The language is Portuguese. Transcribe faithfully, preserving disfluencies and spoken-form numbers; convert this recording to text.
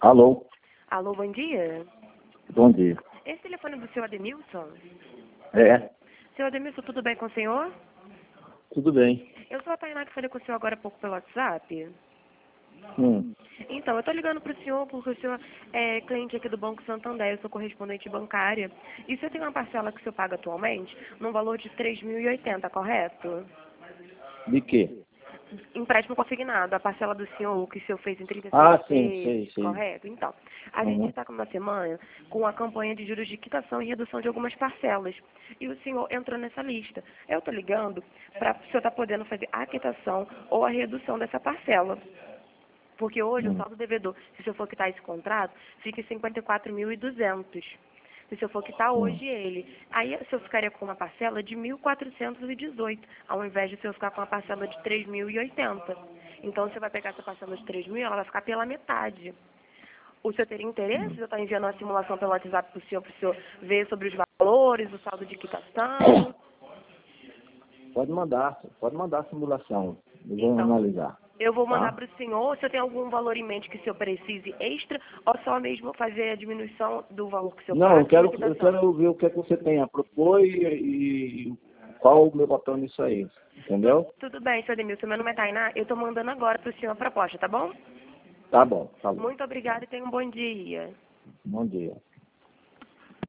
Alô, Alô, bom dia. bom dia. Esse telefone é do seu Ademilson? É, Seu Ademilson, tudo bem com o senhor? tudo bem. Eu sou a Tainá que falei com o senhor agora há pouco pelo WhatsApp. Hum, Então, eu tô ligando pro senhor porque o senhor é cliente aqui do Banco Santander, eu sou correspondente bancária. E o senhor tem uma parcela que o senhor paga atualmente num valor de três mil e oitenta, correto? de quê? Empréstimo consignado, a parcela do senhor, o que o senhor fez em trinta e Ah, seis sim, sei, vezes, sei. correto? Então, a gente Uhum. está com uma semana com a campanha de juros de quitação e redução de algumas parcelas. E o senhor entrou nessa lista. Eu estou ligando para o senhor estar podendo fazer a quitação ou a redução dessa parcela. Porque hoje o Hum. saldo devedor, se o senhor for quitar esse contrato, fica em cinquenta e quatro mil e duzentos. Se o senhor for quitar Hum. hoje ele, aí o senhor ficaria com uma parcela de mil quatrocentos e dezoito, ao invés de o senhor ficar com uma parcela de três mil e oitenta. Então você vai pegar essa parcela de três mil e ela vai ficar pela metade. O senhor teria interesse de eu estar enviando uma simulação pelo WhatsApp para o senhor, para o senhor ver sobre os valores, o saldo de quitação? Pode mandar, pode mandar a simulação. Eu vou Então, analisar, eu vou mandar tá? para o senhor, se eu tenho algum valor em mente que o senhor precise extra, ou só mesmo fazer a diminuição do valor que o senhor Não, eu paga e a quero, eu quitação. quero ver o que é que você tem a propor e, e qual o meu papel nisso aí, Tu- entendeu? tudo bem, senhor Demilson, meu nome é Tainá, eu estou mandando agora para o senhor a proposta, tá bom? Tá bom, tá bom. Muito obrigada e tenha um bom dia. Bom dia.